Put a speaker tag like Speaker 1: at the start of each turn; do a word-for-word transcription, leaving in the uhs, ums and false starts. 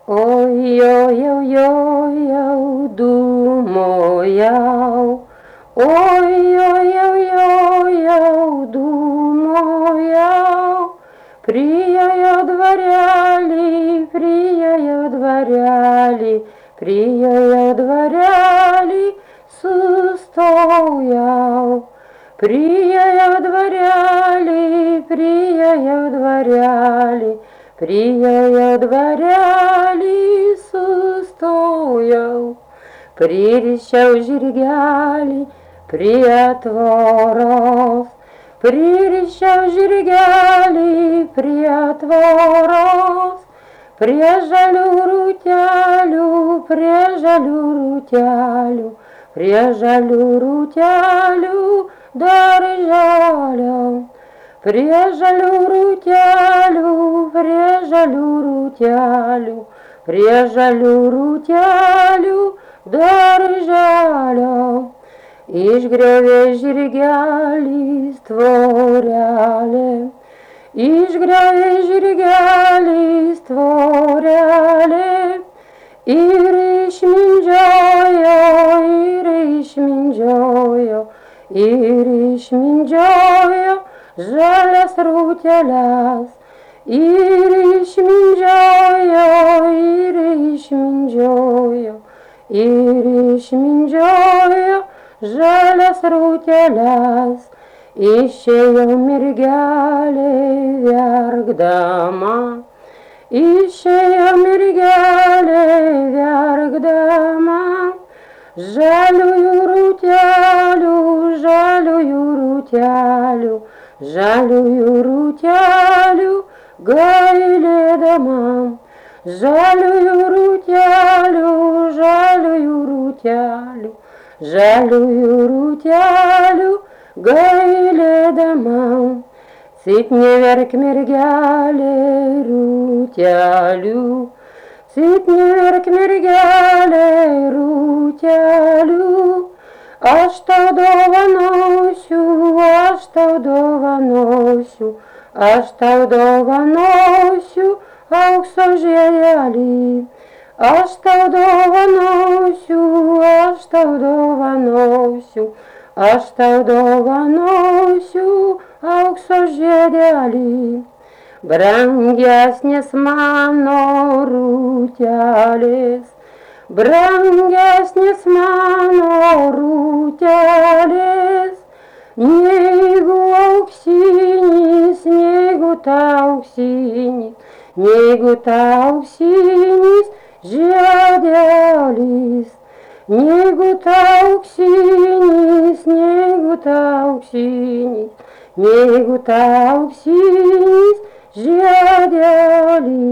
Speaker 1: Oj, oj, oj, oj, oj, думаю. Ой, ой, ой, ой, ой, думаю. Прия дворяли, прия дворяли, прия дворяли, сустоял. Прия дворяли, прия дворяли, прия дворяли, сустоял. Прирещал жиргали, приотворов, прирещал жиргали, приотворов, прижалю рутялю, прижалю рутялю, прижалю рутялю, доржалю, прижалю рутялю, прижалю рутялю, прижалю рутялю, доржалю. Иж греве жиргали створяли, иж греве жиргали створяли, Irish minjoyo, Irish minjoyo, Irish minjoyo, žalias rūteles. Irish minjoyo, Irish minjoyo, Irish minjoyo, žalias rūteles. Išėjo mergelė verkdama, išėjo mergelė verkdama, žaliųjų rūtelių, žaliųjų rūtelių, žaliųjų rūtelių gailėdama, žaliųjų rūtelių, žaliųjų rūtelių, žaliųjų rūtelių gailėdama. Cit neverk mergelė rūtelių, cit neverk mergelė rūtelių, aš tau dovanosiu, aš tau dovanosiu, aš tau dovanosiu aukso žiedelį, aš tau dovanosiu, aš tau dovanosiu, aš tau dovanosiu aukso žiedelį. Brangesnis mano rūtelis, brangesnis mano rūtelis, neigu auksinis, neigu ta auksinis, neigu ta auksinis žiedelis, neigu ta auksinis, neigu ta auksinis, neigu ta auksinis žiedelis.